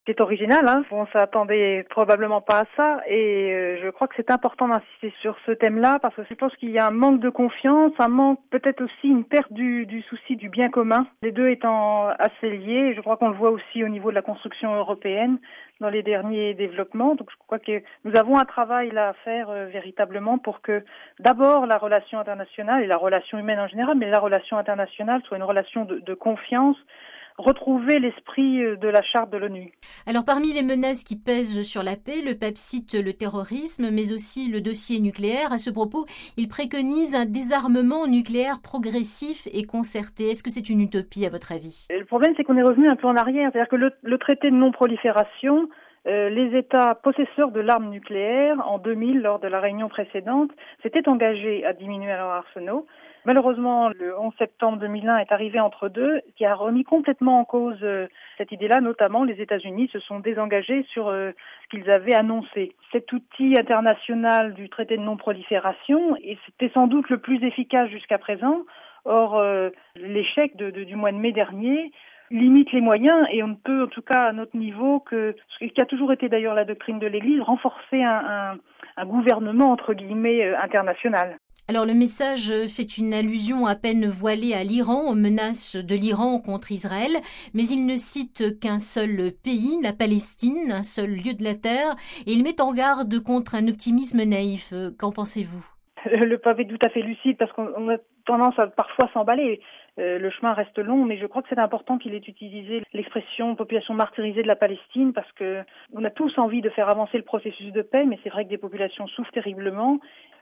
C'est original, hein. On s'attendait probablement pas à ça et je crois que c'est important d'insister sur ce thème-là parce que je pense qu'il y a un manque de confiance, un manque peut-être aussi une perte du souci du bien commun, les deux étant assez liés. Et je crois qu'on le voit aussi au niveau de la construction européenne dans les derniers développements. Donc je crois que nous avons un travail là à faire véritablement pour que d'abord la relation internationale et la relation humaine en général, mais la relation internationale soit une relation de confiance, retrouver l'esprit de la charte de l'ONU. Alors parmi les menaces qui pèsent sur la paix, le pape cite le terrorisme, mais aussi le dossier nucléaire. À ce propos, il préconise un désarmement nucléaire progressif et concerté. Est-ce que c'est une utopie à votre avis? Le problème, c'est qu'on est revenu un peu en arrière. C'est-à-dire que le traité de non-prolifération, les États possesseurs de l'arme nucléaire, en 2000, lors de la réunion précédente, s'étaient engagés à diminuer leurs arsenaux. Malheureusement, le 11 septembre 2001 est arrivé entre deux, qui a remis complètement en cause cette idée-là. Notamment, les États-Unis se sont désengagés sur ce qu'ils avaient annoncé. Cet outil international du traité de non-prolifération, et c'était sans doute le plus efficace jusqu'à présent. Or, l'échec du mois de mai dernier limite les moyens et on ne peut, en tout cas à notre niveau, que ce qui a toujours été d'ailleurs la doctrine de l'Église, renforcer un gouvernement entre guillemets international. Alors le message fait une allusion à peine voilée à l'Iran, aux menaces de l'Iran contre Israël, mais il ne cite qu'un seul pays, la Palestine, un seul lieu de la terre, et il met en garde contre un optimisme naïf. Qu'en pensez-vous? Le pape est tout à fait lucide parce qu'on a tendance à parfois s'emballer. Le chemin reste long, mais je crois que c'est important qu'il ait utilisé l'expression population martyrisée de la Palestine parce que on a tous envie de faire avancer le processus de paix, mais c'est vrai que des populations souffrent terriblement.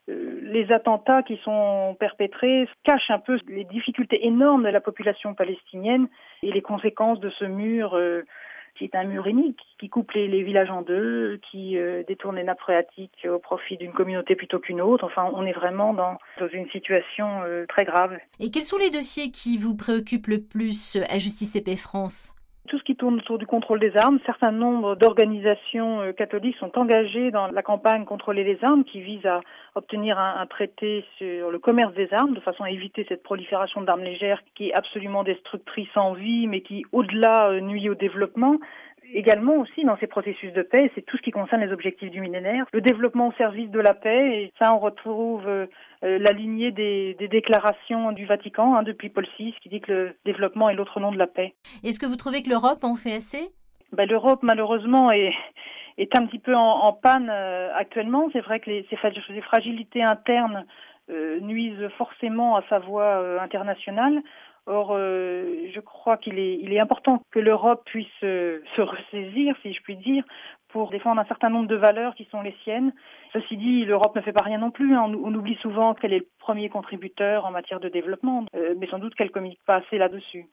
Les attentats qui sont perpétrés cachent un peu les difficultés énormes de la population palestinienne et les conséquences de ce mur qui est un mur unique, qui coupe les villages en deux, qui détourne les nappes phréatiques au profit d'une communauté plutôt qu'une autre. Enfin, on est vraiment dans une situation très grave. Et quels sont les dossiers qui vous préoccupent le plus à Justice et Paix France? Tout ce qui tourne autour du contrôle des armes, un certain nombre d'organisations catholiques sont engagées dans la campagne Contrôler les armes qui vise à obtenir un traité sur le commerce des armes de façon à éviter cette prolifération d'armes légères qui est absolument destructrice en vie mais qui au-delà nuit au développement. Également aussi dans ces processus de paix, c'est tout ce qui concerne les objectifs du millénaire, le développement au service de la paix, et ça on retrouve la lignée des déclarations du Vatican depuis Paul VI qui dit que le développement est l'autre nom de la paix. Est-ce que vous trouvez que l'Europe en fait assez? L'Europe malheureusement est un petit peu en panne actuellement. C'est vrai que ces fragilités internes nuisent forcément à sa voix internationale. Or, je crois qu'il est important que l'Europe puisse se ressaisir, si je puis dire, pour défendre un certain nombre de valeurs qui sont les siennes. Ceci dit, l'Europe ne fait pas rien non plus. On oublie souvent qu'elle est le premier contributeur en matière de développement, mais sans doute qu'elle communique pas assez là-dessus.